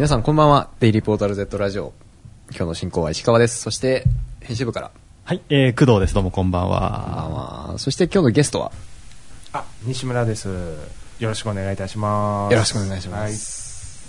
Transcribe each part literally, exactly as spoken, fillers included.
皆さんこんばんは。デイリーポータル Z ラジオ、今日の進行は石川です。そして編集部からはい、えー、工藤です。どうもこんばんは。 こんばんは。そして今日のゲストはあ、西村です。よろしくお願いいたします。 よろしくお願いします、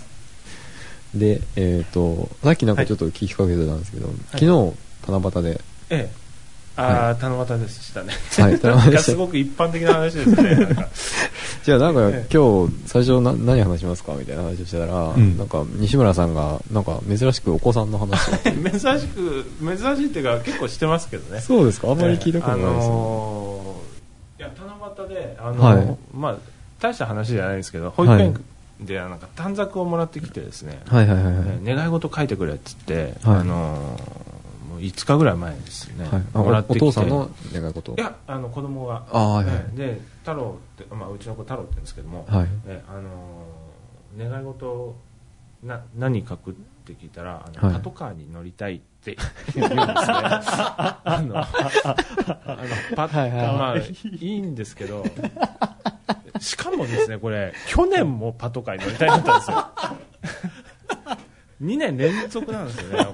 はい、で、えっ、ー、とさっきなんかちょっと聞きかけてたんですけど、はい、昨日七夕で、 ええ、ああ、七夕でしたね。 はい、七夕でした。 すごく一般的な話ですね。なんかじゃあなんか、ええ、今日最初な何話しますかみたいな話をしてたら、うん、なんか西村さんがなんか珍しくお子さんの話を珍しく珍しいっていうか結構してますけどね。 そうですか。あんまり聞いたことないです、ね。あのー、いや七夕であのー、はい、まあ大した話じゃないですけど、保育園でなんか短冊をもらってきてですね、 はいはいはいはい、 願い事書いてくれっつって、はい、あのーいつかぐらい前ですね、はい、 もらってきて。お父さんの願い事？ いや、あの子供が、 あ、はいはい、 で太郎って、まあ、うちの子太郎って言うんですけども、 はい、 えあの願い事な何書くって聞いたら、あの、はい、パトカーに乗りたいって言うんですね。あのあのパ、はいはいはい、まあいいんですけど、しかもですね、これ去年もパトカーに乗りたいだったんですよ。にねん連続なんですよね。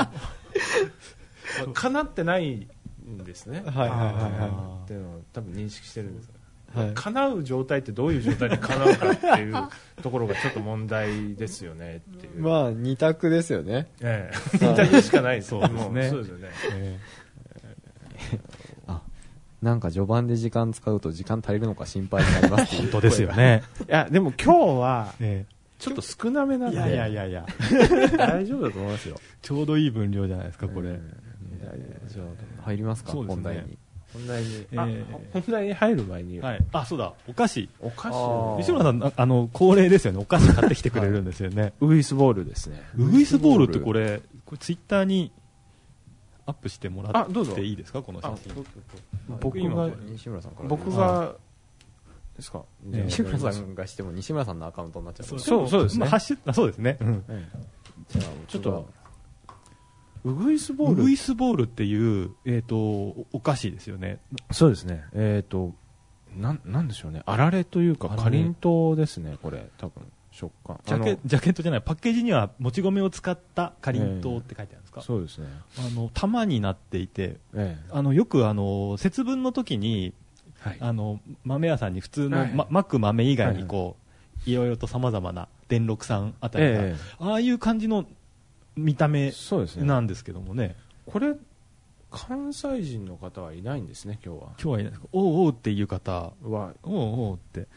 叶ってないんですね。 はいはいはいはい。 っていうのを多分認識してるんです。 はい、 叶う状態ってどういう状態で叶うかっていうところがちょっと問題ですよねっていう。 まあ二択ですよね。 ええ、二択しかないです。 そうですね。 そうですよね。ええ、あ、なんか序盤で時間使うと時間足りるのか心配になりますっていう。 本当ですよね。 いやでも今日は。ええ、ちょっと少なめなんで。 いやいやいやいや大丈夫だと思いますよ。 ちょうどいい分量じゃないですかこれ。 えー、じゃあ入りますか、ね、本題に。 本題に、 えー、 本題に入る前に、 はい、あ、そうだ、お菓子。 お菓子。 西村さん、あの恒例ですよね。お菓子買ってきてくれるんですよね。はい、 ウグイスボールですね。 ウグイスボールってこれ、これツイッターにアップしてもらっていいですか、この写真。 僕が西村さんから。 僕がですか。 西村さんがしても西村さんのアカウントになっちゃう。 そうそうですね。 まあ、ハッシュ、そうですね。うん、 じゃあちょっとウグイスボール。 ウグイスボールっていうえっ、ー、とお菓子ですよね。 そうですね。えっ、ー、となんなんでしょうね。あられというかかりんとうですね。これ多分食感。 ジャケジャケットじゃない、パッケージにはもち米を使ったかりんとうって書いてあるんですか。 えー、そうですね。 あの玉になっていて、 えー、 あのよくあの節分の時に。はい、あの豆屋さんに普通の、はい、ま、巻く豆以外にこう、はい、いろいろとさまざまな伝六さんあたりが、えー、ああいう感じの見た目なんですけども ね, ねこれ関西人の方はいないんですね今日は。 今日はいないですか。おうおうっていう方はおうおうって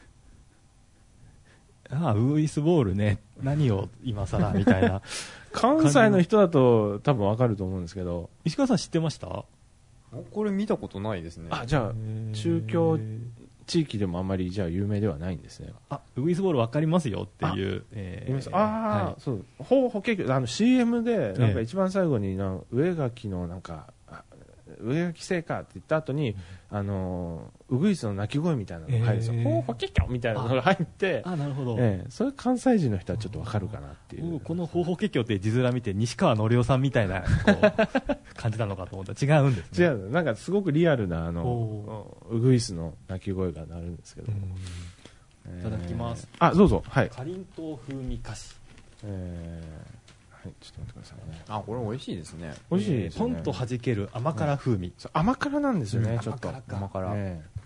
ああウグイスボールね何を今更みたいな関西の人だと多分わかると思うんですけど。 石川さん知ってました？ これ見たことないですね。 あ、じゃあ中京地域でもあんまりじゃあ有名ではないんですね。 あ、ウグイスボールわかりますよっていう。 あ、えー、あ、はい、そう。ほうほ結局あの シーエム でなんか一番最後になん上垣のなんか上垣製菓って言った後に、うん、あのウグイスの鳴き声みたいなのが入るんですよ。えー、ほうほ結局みたいなのが入って。 あ、なるほど。 えー、それ関西人の人はちょっとわかるかなっていう。 このほうほ結局って字面見て西川のりおさんみたいなこう感じなのかと思ったら違うんですね。 違う。なんかすごくリアルなあのウグイスの鳴き声が鳴るんですけど。 えー、いただきます。 あ、どうぞ。はい。 かりんとう風味菓子。 えー、はい、ちょっと待ってくださいね。 あ、これ美味しいですね。 美味しいですね。 ポンと弾ける甘辛風味。 そう、甘辛なんですよね、うん、ちょっと。 甘辛。 えー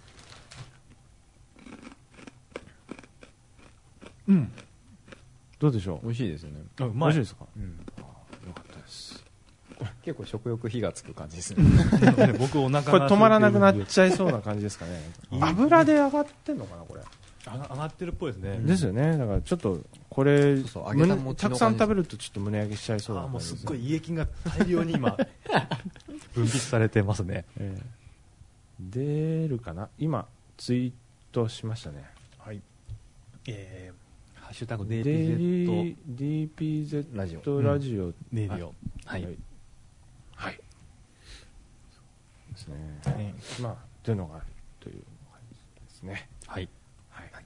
うん、 どうでしょう。 美味しいですよね。 あ、うまい。美味しいですか。 うん、 あ、よかったです。 結構食欲火がつく感じですね。 僕お腹がこれ止まらなくなっちゃいそうな感じですかね。油で上がってんのかなこれ。 上がってるっぽいですね。 ですよね。だからちょっとこれそうそう揚げた餅たくさん食べるとちょっと胸焼けしちゃいそうな感じです。あ、もうすっごい胃液が大量に今分泌されてますね。 えー、出るかな。今ツイートしましたね。 はい。えーハッシュタグ ディーピーゼット ラジオラジオ、うん、 レディオはいはい、はい、ですね、えー、まあというのがあるという感じですね。 はい、 はいはい、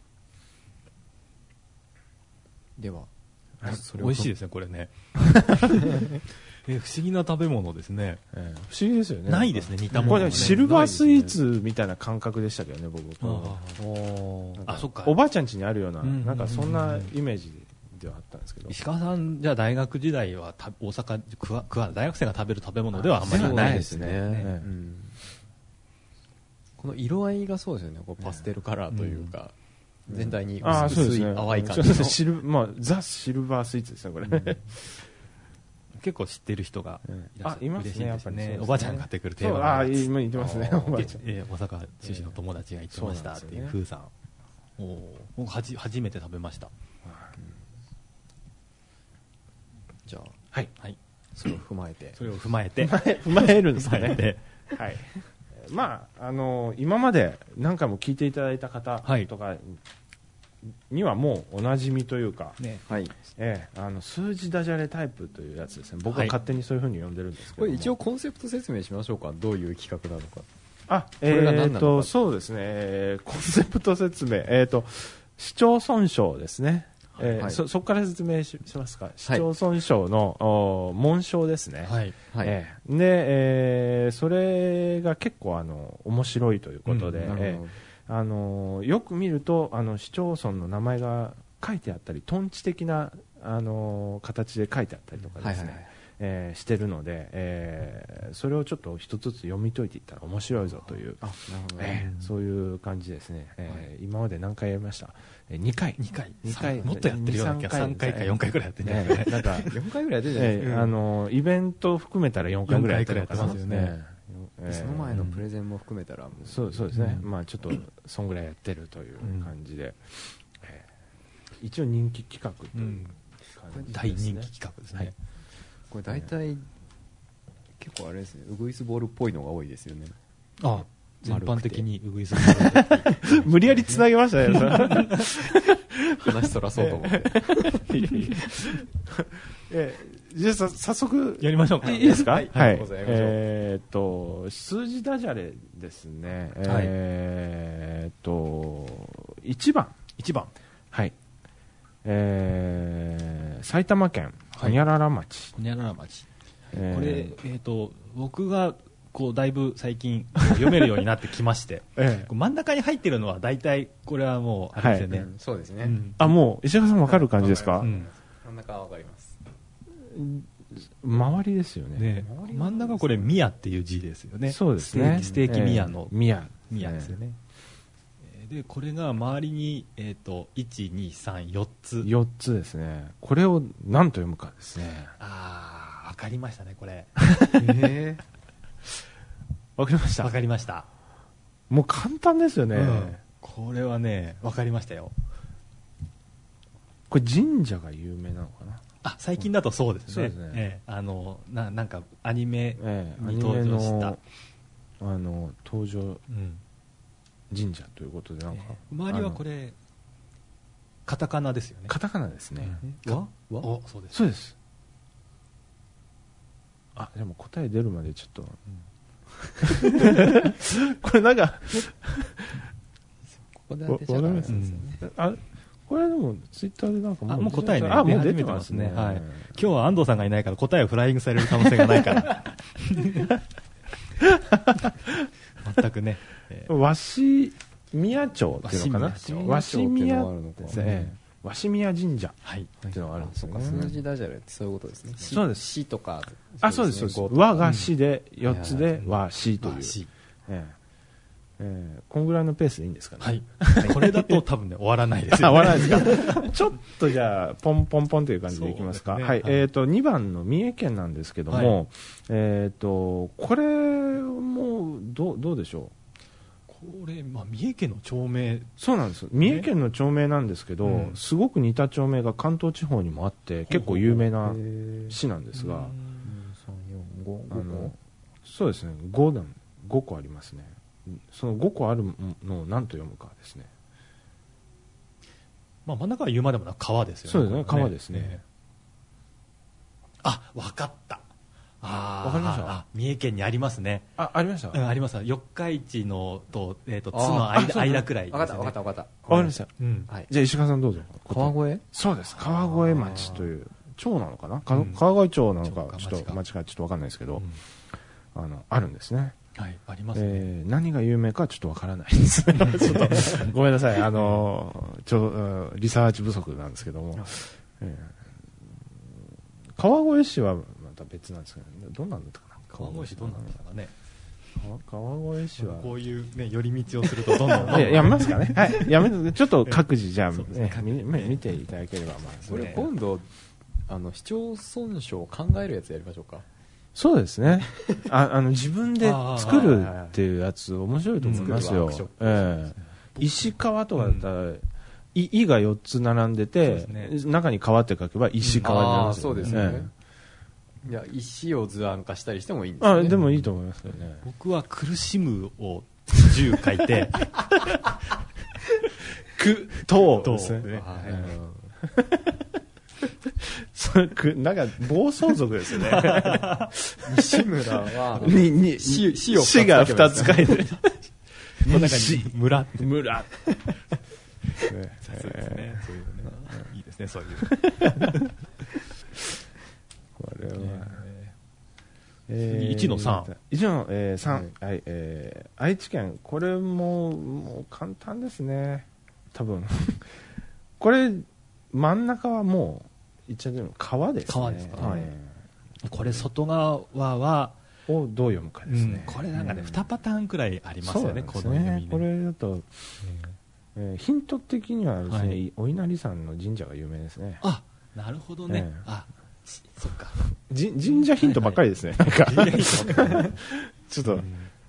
では、 はい、それ美味しいですねこれね。え不思議な食べ物ですね。 えー、不思議ですよね。 ないですね似たもの、ね、 これシルバースイーツみたいな感覚でしたけどね僕。 ああそっか。 おばあちゃん家にあるような、うん、なんかそんなイメージではあったんですけど。 石川さん、じゃあ大学時代はた大阪くわくわ大学生が食べる食べ物ではあんまりないですね。 ね、うん、この色合いがそうですよね。こうパステルカラーというか、うん、全体に薄い淡い感じの、 シル、まあ、ザ・シルバースイーツですねこれ、うん、 結構知ってる人がいらっしゃる、 あ、いますね、やっぱりね。 おばちゃんが買ってくる定番のああ、今言ってますね、おばちゃん。 えー、大阪出身の友達が言ってましたっていう風さん。おお、僕はじ初めて食べました。 じゃあ、 はい、はい、 それを踏まえて、 それを踏まえて、 踏まえるんですかね。はい。まああの今まで何回も聞いていただいた方とかにはもうおなじみというか、 ね、はい、 ええ、あの数字ダジャレタイプというやつですね。僕は勝手にそういうふうに呼んでるんですけども、 これ一応コンセプト説明しましょうか。どういう企画なのか。 あ、えーとそうですね。コンセプト説明、えーと市町村賞ですね。えーはい、そ, そこから説明 し, しますか。市町村賞の、はい、紋章ですね、 はいはいえー、で、えー、それが結構あの面白いということで、うんえー、あのよく見るとあの市町村の名前が書いてあったり、トンチ的なあの形で書いてあったりとかですね、はいはいはいえー、してるので、えー、それをちょっと一つずつ読み解いていったら面白いぞという、 あ、なるほど、 えー、そういう感じですね、えーはい、今まで何回やりました。にかいにかいにかいもっとやってるような気がさんかいかよんかいぐらいやってるね、 ね、なんかよんかいぐらいやってるじゃないですか、えー、あのイベント含めたらよんかいぐらいやってるのかな。 ますよね、 えー、その前のプレゼンも含めたら、うん、 そうそうですね、うん、まあちょっとそんぐらいやってるという感じで、うんえー、一応人気企画という感じですね、 大人気企画ですね、はい、 これ大体結構あれですね、ウグイスボールっぽいのが多いですよね。 ああ、全般的にウグイスボール無理やりつなげましたね話そらそうと思ってえー、じゃあさ早速やりましょうか。 いいですか。はい、はい、 えー、っと数字ダジャレですね、はい、えー、っといちばんいちばんはい、えー、埼玉県ほにゃらら町、 ほにゃらら町、えー、これ、えー、と僕がこうだいぶ最近読めるようになってきまして、ええ、真ん中に入ってるのは大体これはもうあれですよね、 はいうん、そうですね、 うん、あ、もう石川さん分かる感じですか。 うん、真ん中は分かります。 周りですよね。 ね、真ん中これミヤっていう字ですよね。 そうですね、 ステーキミヤの、 えー、ミヤミヤですよね、えー、でこれが周りに、えー、といち、に、さん、よっつよっつですね。これを何と読むかですね。 ああ、分かりましたねこれえーわかりました。 わかりました。 もう簡単ですよね、うん、 これはねわかりましたよ。 これ神社が有名なのかな。 あ、最近だとそうですね。 そうですね、 ええ、あの な, なんかアニメに登場した、 ええ、あの登場神社ということで、なんか、 えー、周りはこれカタカナですよね。 カタカナですね、 うん、わわお、そうです、 そうです。あ、でも答え出るまでちょっと、うんこれなんかここで当てちゃうですね、 うん、あ、これでもツイッターでなんかもう、 もう答えね、 あ、もう出てますね、 はい、今日は安藤さんがいないから答えをフライングされる可能性がないから全くね、 えー、鷲宮町っていうのかな。鷲宮ですね、鷲宮神社っていうのがあるんですよね。 数字ダジャレってそういうことですね。 そうです。 市とか、 あ、そうですそうです。和が市でよっつで和市という、えええー、こんぐらいのペースでいいんですかね。 はい、これだと多分ね終わらないですよ、 ね、終わらないですか。ちょっとじゃあポンポンポンという感じでいきますか。はい、はい、えっ、ー、とにばんの三重県なんですけども、はい、えっ、ー、とこれもどうどうでしょう。 これ、まあ、三重県の町名。 そうなんです。三重県の町名なんですけど、ね、すごく似た町名が関東地方にもあって結構有名な市なんですが、そうですね、ご段ごこありますね。そのごこあるのを何と読むかですね。 まあ、真ん中は言うまでもなく川ですよね。 そうですね、川ですね。 えー、あ、わかった。あ、 わかりました。 あ、三重県にありますね。 あ、ありました。 うん、あります。四日市のと、えっ、ー、と、津の間、間くらいですね。 わかった、わかった、わかった。 わかりました。 うん。 はい。じゃあ石川さんどうぞ。 川越？ そうです。川越町という町なのかな。うん、川越町なのか、ちょっと町かちょっとわかんないですけど、うん、あのあるんですね。 はい、ありますね。 えー、何が有名かちょっとわからないですね。ちょっとごめんなさい。あのちょリサーチ不足なんですけども、 えー、川越市はまた別なんですけど、ね、どうなんだったかな。 川越市どうなんですかね。 川越市はこういうね寄り道をするとどんどんや, やめますかね。はい、やめてちょっと各自じゃあ、ね、見, 見ていただければ、まあそれ今度あの市町村賞を考えるやつやりましょうか。 そうですね。ああの自分で作るっていうやつ面白いと思いますよ。ええ、石川とかだったら、うん、い、いがよっつ並んでて、ね、中に川って書けば石川になりますよね。 そうですね。いや石を図案化したりしてもいいんですね。 あ、でもいいと思いますよね。 僕は苦しむをじゅう書いてくとですね。はい、 それくなんか暴走族ですよね。 西村はにに死死を死が二つ書いてる。 この中に村村。 そうですね。そういうのね。いいですね。そういう。 これは、 えー、いちのさん。 いちの、えー、さん、はいはいえー、愛知県、これももう簡単ですね、多分これ真ん中はもう言っちゃってるの川ですね。 川ですか、はい、 えー、これ外側はをどう読むかですね、 うん、これなんかね、うん、にパターンくらいありますよね、この読みね。 これだと、えー、ヒント的にはですね、はい、お稲荷さんの神社が有名ですね。 あ、なるほどね、えー、あ、そっか、 じ神社ヒントばっかりですね、はいはい、なんかちょっと、うん、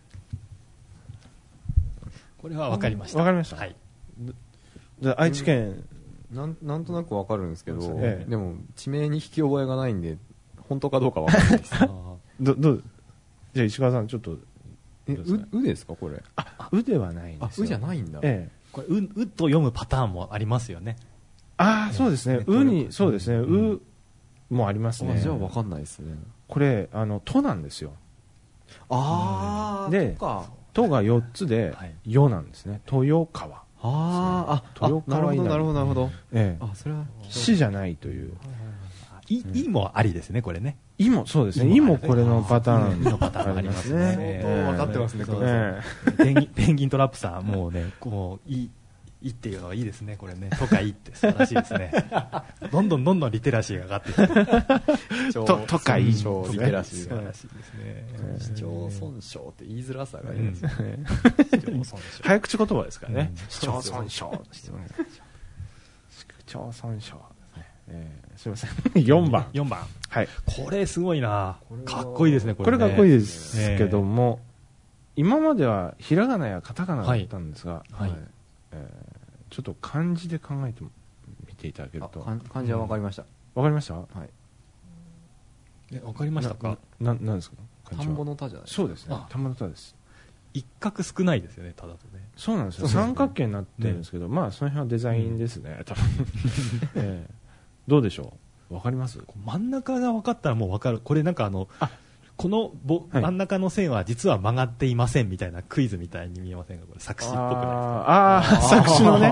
これは分かりました。 分かりました、はい、じゃあ愛知県、 うん、なんなんとなく分かるんですけど、ええ、でも地名に引き覚えがないんで本当かどうか分からないですどどうじゃあ石川さんちょっとえううですかこれ。 あうではないんですよ。 あうじゃないんだ、 ええ、これ う, うと読むパターンもありますよね。 ああそうですね、うにそうですね、う、うもありますね。 じゃあ分かんないですね。 これあのとなんですよ。 ああでとがよっつでよなんですね。豊川。 ああ、 豊川稲荷。 なるほどなるほど。 ええ、 あそれは死じゃないという。 いいもありですねこれね。 いもそうですね。いもこれのパターンのパターンありますね。 分かってますね。 ペンギンペンギントラップさんもうねこういいいっていうのはいいですねこれね。とかいいって素晴らしいですね。どんどんどんどんリテラシーが上がっていく。 ととかいいリテラシー素晴らしいですね。 市町村賞って言いづらさがいいですね。 早口言葉ですからね。市町村賞。市町村賞。すみません。よんばん。 よんばん。 はい。 これすごいな。かっこいいですね、これ。 これかっこいいですけども、今まではひらがなやカタカナだったんですが、ちょっと漢字で考えてみていただけると。 漢字は分かりました。 分かりました？はい。 え、分かりましたか？ な、なんですか？ 田んぼの田じゃないですか。 そうですね。田んぼの田です。 一角少ないですよね、ただとね。 そうなんですよ。三角形になってるんですけど、まあその辺はデザインですね。多分。どうでしょう。わかります？ 真ん中が分かったらもう分かる。これなんかあの、あ、このぼ、はい、真ん中の線は実は曲がっていませんみたいなクイズみたいに見えませんか？これ作詞っぽくないですか？ ああ、作詞のね。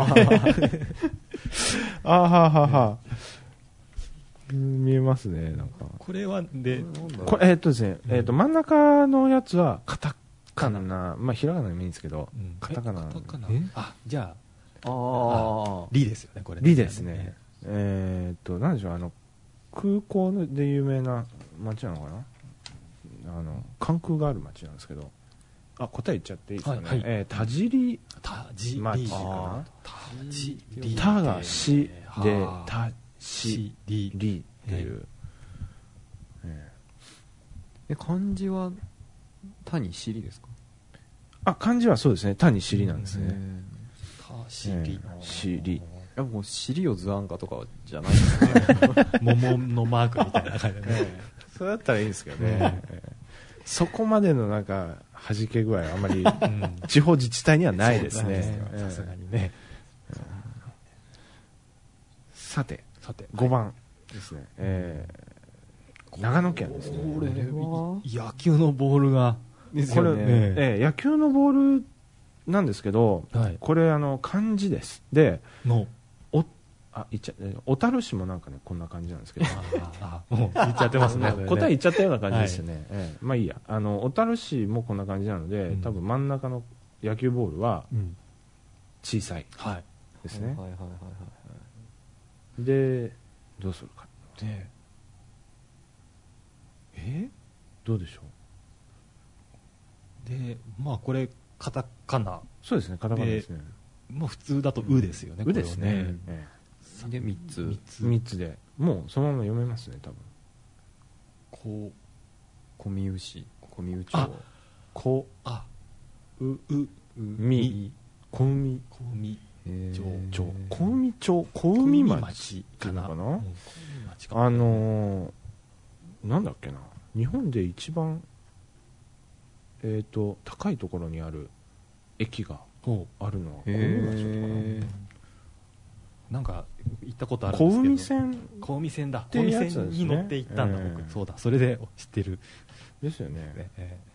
ああははは。見えますね。なんか。 これはで、 これえー、っとですね、えー、っと真ん中のやつはカタカナ、まあひらがなでもいいんですけど、うん、カタカナ。カタカナ。 あ、じゃあ、 ああ、 リですよねこれ。 リですね。えー、っと、なんでしょう、あの、空港で有名な街なのかな、あの、関空がある街なんですけど、あ、答え言っちゃっていいですかね。はいはい、えー、田尻町かな。 田尻。 田がしで、田しりっていう。 えー、漢字は田に尻ですか？ あ、漢字はそうですね、田に尻なんですね。 田尻。 尻。 いやもう尻を図案化とかじゃないですね。 桃のマークみたいな感じでね。 それだったらいいんですけどね。そこまでのなんか弾け具合はあんまり地方自治体にはないですね。 さすがにね。 さて、さてごばんですね。えー、長野県ですね。 これ野球のボールがこれ、えー、野球のボールなんですけど、はい、これあの漢字です。で、のおあ言っちゃ小樽市もなんかねこんな感じなんですけど、 ああもう言っちゃってますね。 答え言っちゃったような感じですよね。はい、えー、まあいいや。あの小樽市もこんな感じなので、うん、多分真ん中の野球ボールは小さいですね。でどうするかねえどうでしょう。でまあこれカタカナ、 そうですね、カタカナですね。 まあ普通だとうですよね。 うですね。 でみっつみっつでもうそのまま読めますね、多分。 こう小見牛小見牛あこあううみ小海小海町小海町小海町かな、あのなんだっけな、日本で一番えっと高いところにある駅があるのは小海町かな。 なんか行ったことあるんですけど、 小海線小海線だ、小海線に乗って行ったんだ、僕。そうだ、それで知ってるですよね。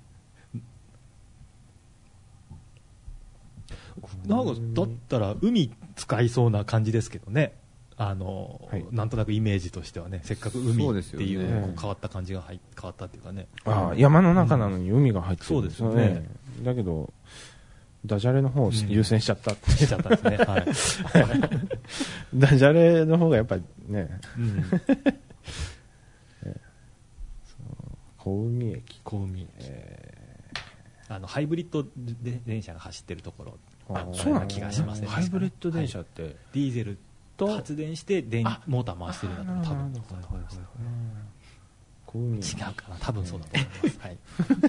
なんかだったら海使いそうな感じですけどね。あの、はい、なんとなくイメージとしてはね、せっかく海っていう、ね、変わった感じが入変わったっていうかね。 ああ、山の中なのに海が入ってる、 うん、そうですよね。 だけどダジャレの方を優先しちゃったって、 うん、しちゃったですね。はい。 ダジャレの方がやっぱりね。うん、小海駅。 小海駅。えー、あのハイブリッド電車が走ってるところ。 あ、そうな気がしますね。 ハイブリッド電車って、はい、 ディーゼルと発電して電モーター回してるんだと多分。 小海違うかな、多分そうだと思います。はい。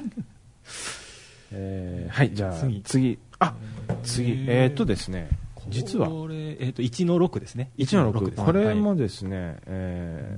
えー、はい、じゃあ次、次あ次えー、っとですね、実はこれ、えー、っといちのろくですね。 いちのろく、これもですね、はい、え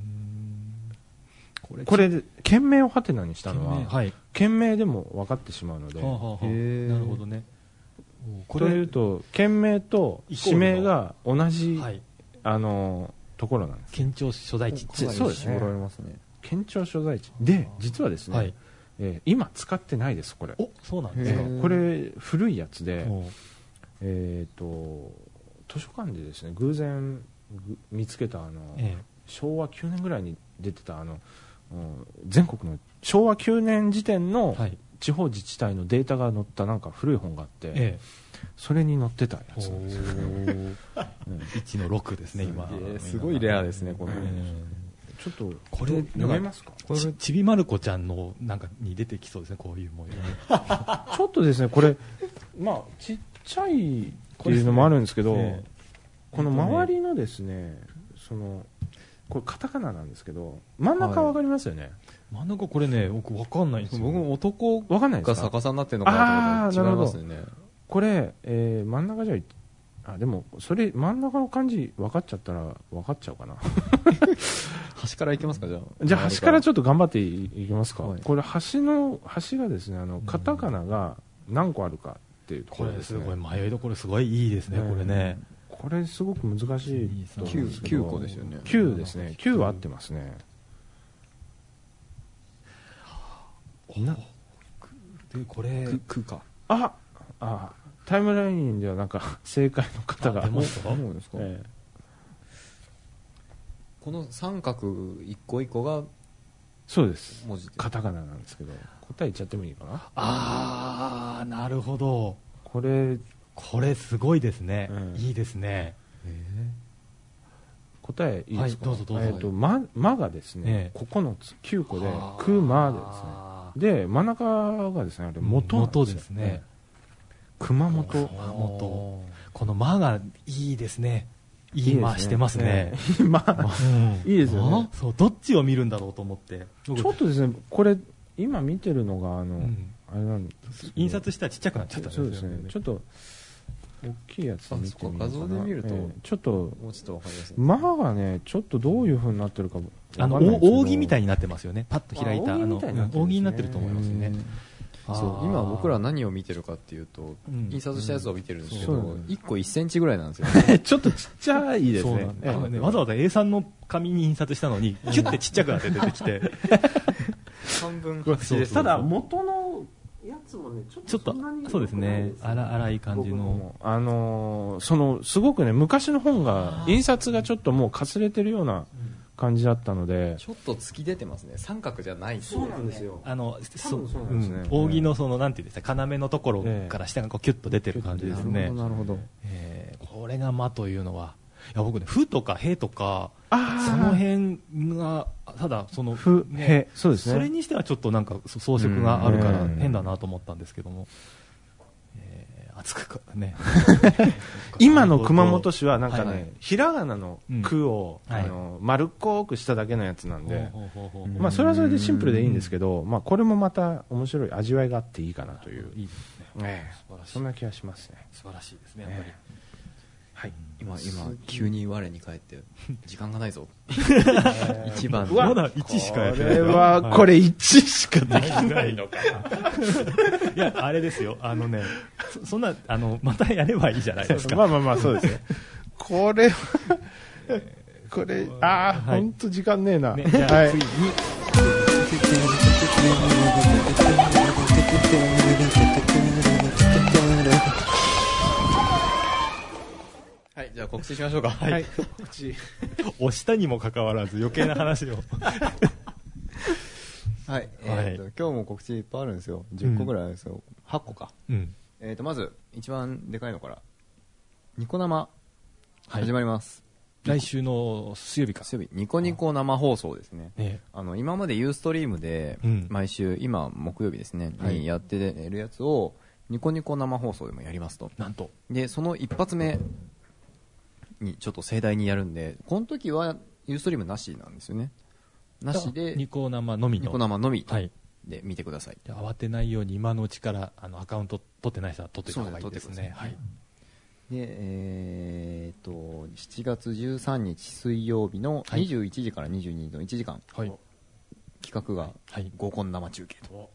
ー、これこれ県名をハテナにしたのは、はい、県名でも分かってしまうので、はあはあ、 なるほどね。 これというと県名と地名が同じ、はい、あのところなんです。 県庁所在地。 そうですね。県庁所在地で、実はですね、はい、えー、今使ってないです、これ。 お、そうなんですか。 これ古いやつで、えーと図書館でですね、偶然見つけたあの、ええ、しょうわきゅうねんぐらいに出てたあの、うん、全国のしょうわきゅうねん時点の地方自治体のデータが載ったなんか古い本があって、ええ、それに載ってたやつなんですよ。 いちのろくですね、今。 すごいレアですね、これ。 ちょっとこれ読めますか。 これちびまる子ちゃんのなんかに出てきそうですね、こういう模様。 ちょっとですね、これまあちっちゃいっていうのもあるんですけど、ね、この周りのですね、そのこれカタカナなんですけど、真ん中わかりますよね。はい、 真ん中これね、僕わかんないんですよ。 僕も男が逆さになってるのかなと思って違いますね。 これ、えー、真ん中じゃあ、でもそれ真ん中の漢字分かっちゃったら分かっちゃうかな。 端からいきますか。じゃあじゃあ端からちょっと頑張っていきますか。はい、これ端の端がですね、あのカタカナが何個あるかっていうところですね。 これすごい迷いどころすごいいいですね、これね。 これすごく難しいと思うんですけど、 きゅうこですよね。 きゅうですね。きゅうは合ってますね。 なでこれくか。 ああタイムラインではなんか正解の方が。 もうですか。ええ、この三角一個一個がそうです文字カタカナなんですけど、答え言っちゃってもいいかな。 ああ、なるほど。 これこれすごいですね、うん、いいですね。えー、答えいいですか。 はい、どうぞどうぞ。 えーと、ま、まがですね、えー、ここのつきゅうこでくまでですね。で真ん中がですね、あれ元なんです、 元ですね。 熊本。 熊本。このまがいいですね。いい間してますね。 まあ、いいですよね。 そう、どっちを見るんだろうと思って。 ちょっとですね、これ今見てるのがあの、うん、あれなんです印刷したらちっちゃくなっちゃったんですよね。 そうですね。ちょっと大きいやつ見てみ画像で見ると、えー、 ちょっともうちょっとわかりやすい。 まがね、ちょっとどういう風になってるかあの扇みたいになってますよね。パッと開いたあの扇になってると思いますね。 そう今僕ら何を見てるかっていうと、うん、印刷したやつを見てるんですけど、うん、いっこいっセンチぐらいなんですよね。 ちょっとちっちゃいですね。 ええ、わざわざ エーさん の紙に印刷したのにキュッてちっちゃくなって出てきて半分ただ元のやつもね、ちょっとそんなにそうですね、荒い感じの、 あのー、そのすごくね、昔の本が印刷がちょっともうかすれてるような感じだったので、 ちょっと突き出てますね。三角じゃない。 そうなんですよ。 あの扇のそのなんていうんですか、要のところから下がこうキュッと出てる感じですね。 なるほど。 えー、これが間というのはや僕ね、ふとかへとかその辺がただそのふ、 ね、 へ、そうですね。 それにしてはちょっとなんか装飾があるから変だなと思ったんですけども、えー、熱くかね今の熊本市はなんかね、はいはい、ひらがなの句を、 うん、 あの、はい、丸っこくしただけのやつなんで、 ほうほうほうほう、 まあそれはそれでシンプルでいいんですけど、まあこれもまた面白い味わいがあっていいかなという、 いいですね、 ええ、素晴らしい、そんな気がしますね。 素晴らしいですね、やっぱり、ええ、 はい、今今急に我に返って時間がないぞ一番まだいちしかやってない。 これはこれいちしかできないのかないやあれですよ、あのね そ, そんなあのまたやればいいじゃないですか。 まあまあまあそうですねこれはこれああ本当時間ねえな、ね、じゃあ、はい、次にはい、じゃあ告知しましょうか。 はい、告知。 押したにもかかわらず余計な話を。 はい、えーと、はい、今日も告知いっぱいあるんですよ。じゅっこぐらいあるんですよ。うん、はっこか。 うん、 えーと、まず、一番でかいのから、ニコ生、始まります。 はい、来週の水曜日か。 水曜日、ニコニコ生放送ですね。 ね、 あの、今までユーストリームで、毎週、うん、今、木曜日ですね、はい、にやってるやつを、ニコニコ生放送でもやりますと。 なんと。 で、その一発目、にちょっと盛大にやるんで、この時はユーストリームなしなんですよね。なしでニコ生のみのニコ生のみで見てください。 じゃあ慌てないように今のうちからあのアカウント取ってない人は取っていた方がいいですね。はい。で、 えー、っとしちがつじゅうさんにち水曜日のにじゅういちじからにじゅうにじのいちじかん、はい、企画が合コン生中継と、はい、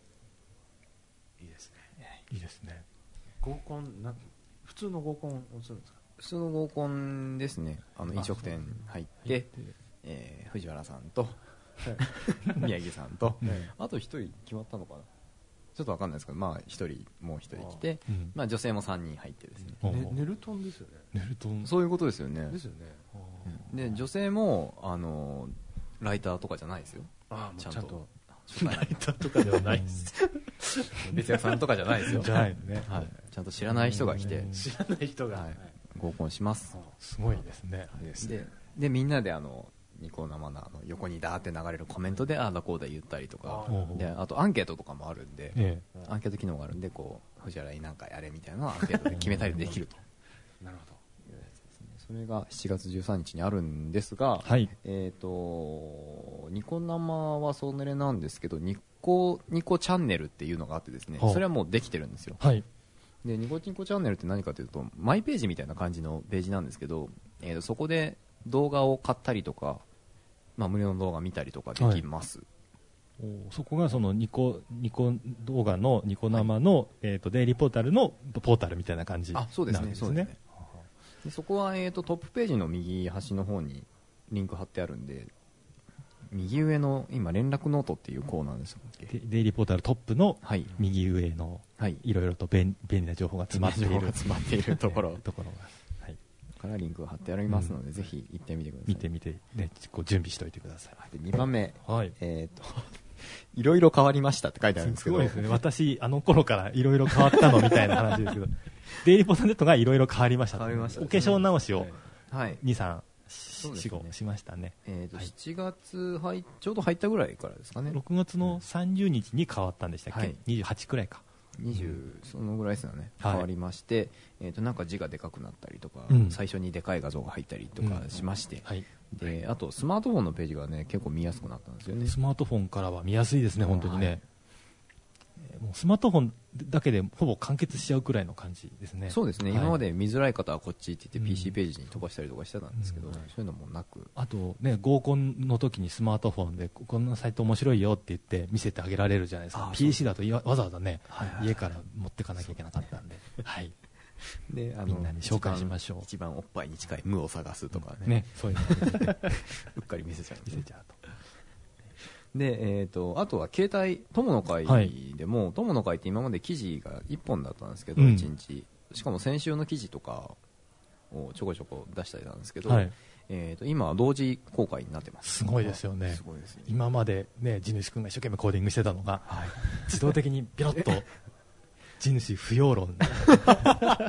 いいですね。 いいですね。 合コンな普通の合コンをするんですか？ 普通の合コンですね。あの飲食店入って、えー、藤原さんと宮城さんと、うん、あと一人決まったのかな、ちょっとわかんないですけど、まあ一人もう一人来て、うん、まあ女性もさんにん入ってですね。 ねネルトンですよね。 ネルトン。 そういうことですよね。 ですよね。 で女性もあのライターとかじゃないですよ。 ああ、ちゃんと。 ライターとかではないです。 別屋さんとかじゃないですよ。 じゃないね。 はい。ちゃんと知らない人が来て、 知らない人が。はい合コンします。 すごいですね。 で、でみんなであのニコ生のあの横にダーって流れるコメントでああだこうだ言ったりとか、であとアンケートとかもあるんで、ええ、アンケート機能があるんで、こう藤原に何かやれみたいなのをアンケートで決めたりできると。 なるほど。 それがしちがつじゅうさんにちにあるんですが、 はい、 えっとニコ生はそれなんですけど、ニコニコチャンネルっていうのがあってですね、それはもうできてるんですよ。 はい。 でニコニコチャンネルって何かというと、マイページみたいな感じのページなんですけど、えー、とそこで動画を買ったりとか、まあ、無料の動画見たりとかできます。 はい、おそこがそのニコニコ動画のニコ生の、はい、えー、とデイリーポータルのポータルみたいな感じなんですね。あ、そうですね。そうですね。 でそこは、えー、とトップページの右端の方にリンク貼ってあるんで、右上の今連絡ノートっていうコーナーですよ。 デイリーポータルトップの右上のいろいろと便利な情報が詰まっている詰まっているところところが、はい、 からリンクが貼ってありますので、うん、ぜひ行ってみてください。 見てみて、ね、こう準備しておいてください。 でにばんめ、 はい、 えー、といろいろ変わりましたって書いてあるんですけど、 すごいですね。私あの頃からいろいろ変わったのみたいな話ですけどデイリーポータルネットがいろいろ変わりました。変わりました、ね、お化粧直しをに、さんしごしましたね。 えーとはい、しちがつ入ちょうど入ったぐらいからですかね。 ろくがつのさんじゅうにちに変わったんでしたっけ、はい、にじゅうはちくらいか、 にじゅうそのぐらいですよね、変わりまして、はい、えーとなんか字がでかくなったりとか、うん、最初にでかい画像が入ったりとかしまして、うん、はい、であとスマートフォンのページがね結構見やすくなったんですよね。 スマートフォンからは見やすいですね、本当にね。はい、もうスマートフォンだけでほぼ完結しちゃうくらいの感じですね。 そうですね、はい、今まで見づらい方はこっちって言って ピーシー ページに飛ばしたりとかしてたんですけど、うん、そういうのもなく、 あとね、合コンの時にスマートフォンでこんなサイト面白いよって言って見せてあげられるじゃないですか。 ピーシー だとわざわざね、はいはいはい、家から持ってかなきゃいけなかったんで、はい、であのみんなに紹介しましょう。 一番おっぱいに近い無を探すとかね、 うん、ね、そういうのうっかり見せちゃう、 見せちゃうと。 でえー、とあとは携帯友の会でも、はい、友の会って今まで記事がいっぽんだったんですけど、うん、いちにち、しかも先週の記事とかをちょこちょこ出したりなんですけど、はい、えー、と今は同時公開になってます。 すごいですよね。 すごいですね。 今まで、ね、地主君が一生懸命コーディングしてたのが、はい、自動的にピロッと地主不要論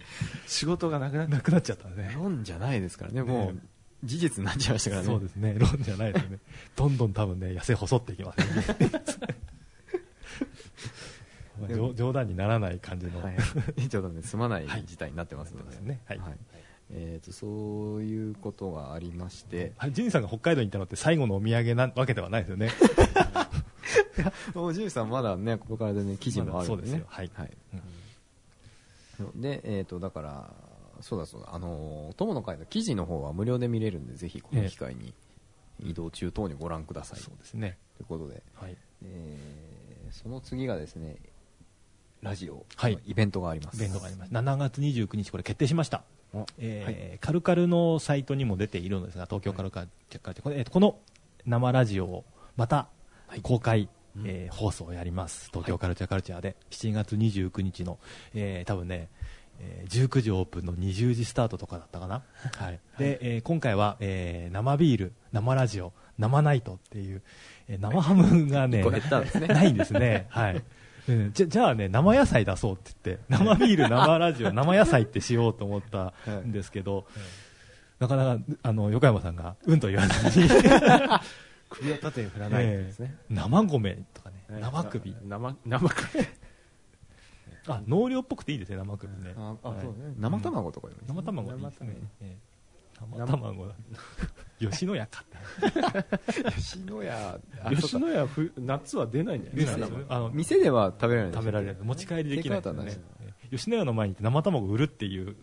仕事がなくなっなくなっちゃったね。 論じゃないですからね、もう事実になっちゃいましたからね。 そうですね、論じゃないですね。どんどん多分ね、痩せ細っていきますね。まあ、冗談にならない感じの、はい、 冗談で済まない事態になってますので、 はいね、はいはい、 えー、とそういうことがありまして、 はい、ジュニさんが北海道に行ったのって最後のお土産なわけではないですよね。 いやもうジュニさんまだねここからでね記事もあるんでね、そうですよ、はいはい、うん、で、えー、とだからそうだそうだ、あの友の会の記事の方は無料で見れるんで、ぜひこの機会に移動中等にご覧ください。 そうですね。 ということで、 はい、 えー、その次がですね、ラジオ、 はい、 イベントがあります。 イベントがあります。しちがつにじゅうくにちこれ決定しました。えーはい、カルカルのサイトにも出ているのですが、東京カルカル、はい、これ、えー、この生ラジオをまた公開、はい、えー、放送をやります。東京カルチャーカルチャーでしちがつにじゅうくにちの、えー、多分ね、えー、じゅうくじオープンのにじゅうじスタートとかだったかな。はい、で、えー、今回は、えー、生ビール、生ラジオ、生ナイトっていう、えー、生ハムがねないんですね。はい。うん、じ, ゃじゃあね、生野菜出そうって言って、生ビール、生ラジオ、生野菜ってしようと思ったんですけど、はい、なかなかあの横山さんがうんと言わずに首を縦に振らないんですね、 えー、生米とかね、えー、生首、 生生首あ、納涼っぽくていいですね、生首ね。 ああ、そうね、生卵とかでもいいですね。生卵いいですね。えー生卵だ吉野家か吉野家吉野家ふ夏は出ないんじゃないですか。 あの店では食べられない、 食べられない、持ち帰りできないですね。吉野家の前に行って生卵売るっていう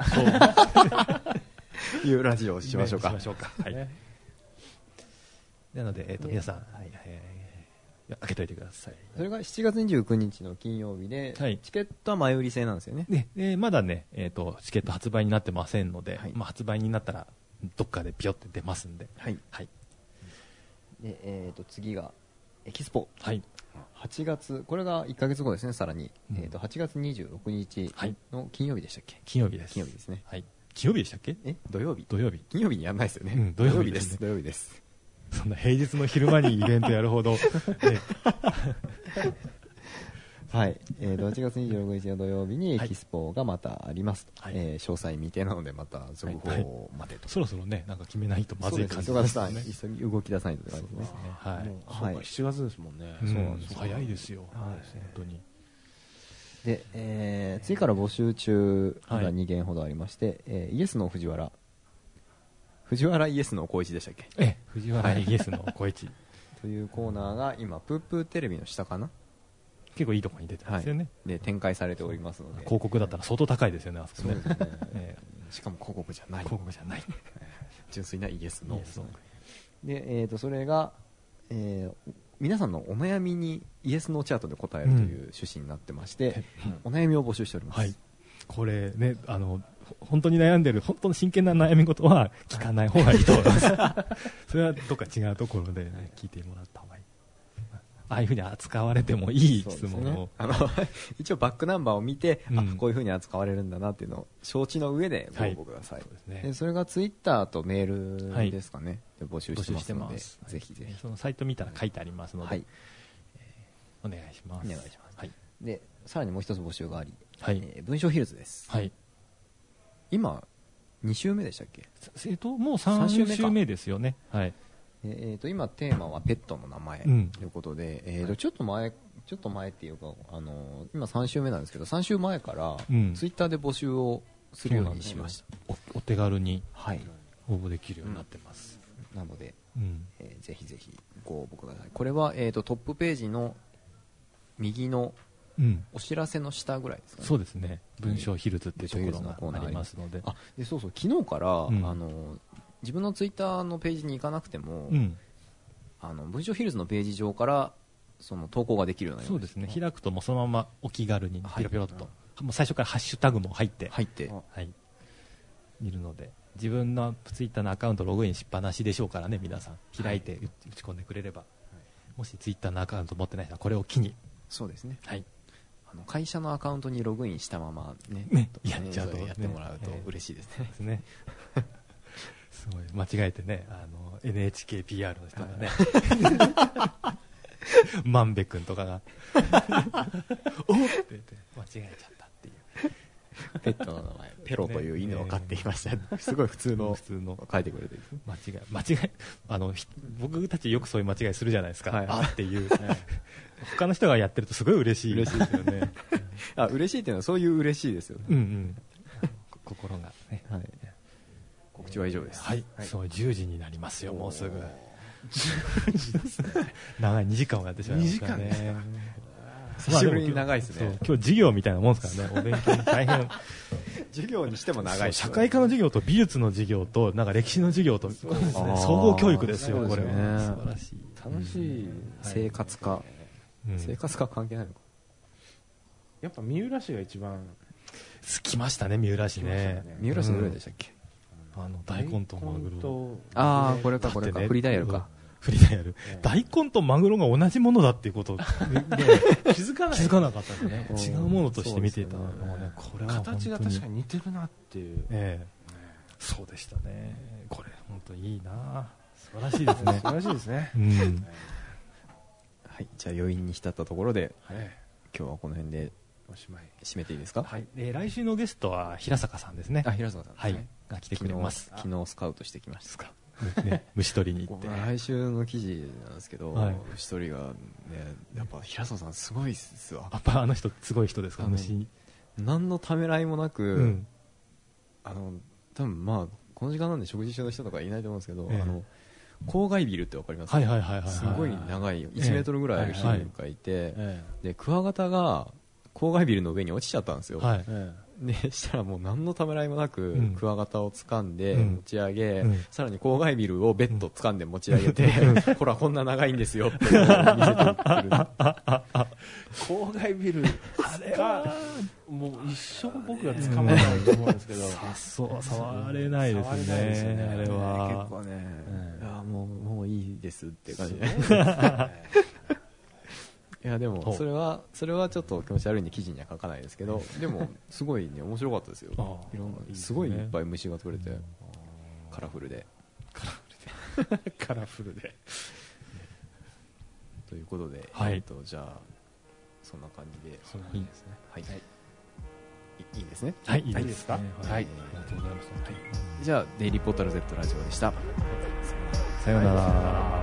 いうラジオをしましょうか。 しましょうか。はい。なので、えっと皆さん、はい、開けといてください。 それがしちがつにじゅうくにちの金曜日で、はい、チケットは前売り制なんですよね。 で、でまだね、えっとチケット発売になってませんので、はい、まあ発売になったらどっかでピヨって出ますんで、 はい、はい、で、えー、と次がエキスポ、はい、はちがつ、これがいっかげつごですね。さらに、うん、えー、とはちがつにじゅうろくにちの金曜日でしたっけ。 金曜日です。 金曜日ですね。 はい、金曜日でしたっけ。 え土曜日土曜日金曜日にやんないですよね、 うん、土曜日です、 土曜日です。 そんな平日の昼間にイベントやるほど、ね、 はい、えー、とはちがつにじゅうろくにちの土曜日にエキスポがまたあります、はい、えー、詳細未定なのでまた続報を待てと、はいはい、 そろそろね、なんか決めないとまずい感じですね。急ぎ動き出さないとですね。 そうですね、はい、もうそうか、はい、しちがつですもんね、 うん、そうなんです、早いですよ、はい、本当に。 で、えー、次から募集中がにけんほどありまして、はい、えー、イエスの藤原藤原イエスの小一でしたっけ。 ええ、藤原イエスの小一というコーナーが今プープーテレビの下かな、 結構いいところに出てますよね、 はい、で展開されておりますので、 広告だったら相当高いですよね、あそこね。 そうですね、えー、しかも広告じゃない広告じゃない純粋なイエスので、えー、とそれが、えー、皆さんのお悩みにイエスのチャートで答えるという趣旨になってまして、うん、お悩みを募集しております、はい、 これね、あの本当に悩んでる、本当の真剣な悩み事は聞かない方がいいと思いますそれはどっか違うところで、ね、聞いてもらった方がいい。ああいうふうに扱われてもいい質問を、ね、 あの一応バックナンバーを見て、うん、あこういうふうに扱われるんだなっていうのを承知の上でご応募ください、はい、そうですね、でそれがツイッターとメールですかね、はい、募集してますので、ぜひぜひそのサイト見たら書いてありますので、はい、えー、お願いします。 お願いします、はい、でさらにもう一つ募集があり、はい、えー、文章ヒルズです、はい、今に週目でしたっけ。 えー、ともうさん週目ですよね。はい、 えー、と今テーマはペットの名前ということで、うん、えー、とちょっと前ちょっと前っていうか、あのー、今さん週目なんですけど、さん週前からツイッターで募集をするようにしました、 うん、お, お手軽に応募できるようになってます、 うん、なので、うん、えー、ぜひぜひご応募ください。これは、えー、とトップページの右のお知らせの下ぐらいですかね、 そうですね、文章ヒルズっていうところがありますので、 あでそうそう昨日から、うん、あのー自分のツイッターのページに行かなくても、うん、あの文章ヒルズのページ上からその投稿ができるようになりました。 そうですね、開くともうそのままお気軽にピロピロっと、はい、もう最初からハッシュタグも入って入って、 はい、いるので、自分のツイッターのアカウントログインしっぱなしでしょうからね、皆さん開いて打ち込んでくれれば、はい、もしツイッターのアカウント持ってない人はこれを機に、 そうですね、 はい、 あの会社のアカウントにログインしたまま ね, ねやっちゃうとやってもらうと嬉しいですね。 ですねすごい間違えてね、あの エヌエイチケーピーアール の人がね、はい、万部君とかがおっって言って間違えちゃったっていう、 ペットの名前ペロという犬を飼っていました、ね、すごい普通の普通の書いてくれてる間違い間違いあの僕たちよくそういう間違いするじゃないですか、はい、あっていう、はい、他の人がやってるとすごい嬉しい嬉しいですよねあ嬉しいっていうのはそういう嬉しいですよね、 うんうん、心がね、 はい、告知は以上です。 はい、はい、そうじゅうじになりますよ、もうすぐじゅうじですね長いにじかんもやってしまいましたね。にじかん久しぶりに長いですね。 今日授業みたいなもんですからね、お勉強に大変授業にしても長い、 社会科の授業と美術の授業となんか歴史の授業と、ね、総合教育ですよ、これは素晴らしい、 楽しい、うん、 生活科、うん、生活科関係ないのか、 やっぱ三浦市が一番来ましたね、三浦市ね。 三浦市どれでしたっけ、 うん、あの大根とマグロ、 ああこれかこれか、ね、フリーダイヤルか、 フリーダイヤル、えー、大根とマグロが同じものだっていうことで気づかない気づかなかったんでね違うものとして見ていたのはね、これは形が確かに似てるなっていう、 えー、そうでしたね。これ本当にいいな、素晴らしいですね素晴らしいですね、 うん、 はい、じゃあ余韻に浸ったところで、はい、今日はこの辺でおしまい締めていいですか。 はい、えー、来週のゲストは平坂さんですね。 あ、平坂さん、 はい、が来てくれます。 昨日スカウトしてきましたかね、虫取りに行って来週の記事なんですけど、はい、虫取りがね、やっぱ平坂さんすごいっすわ。 やっぱあの人すごい人ですか。虫何のためらいもなく、うん、あの多分まあこの時間なんで食事中の人とかいないと思うんですけど、ええ、あの郊外ビルってわかりますか、 はいはいはいはい、 すごい長いいちメートルぐらいあるビルがいて、ええはいはい、でクワガタが郊外ビルの上に落ちちゃったんですよ、はいええでしたらもう何のためらいもなく、うん、クワガタを掴んで持ち上げ、うん、さらに郊外ビルをベッド掴んで持ち上げて、うん、ほらこんな長いんですよって見せてくる郊外ビルあれはもう一生僕が掴まないと思うんですけど、 そう触れないですね、ですねあれは結構ね、うん、いやもうもういいですって感じでいやでもそれはそれはちょっと気持ち悪いんで記事には書かないですけど、でもすごいね面白かったですよ。いろんなすごいいっぱい虫が取れて、カラフルでカラフルでカラフルでということで、 はい、 えっとじゃあそんな感じで、 そんな感じですね。 はい、はい、いいですね。 はい、いいですか。はい、 ありがとうございました。じゃあデイリーポータル Z ラジオでした。 さようなら。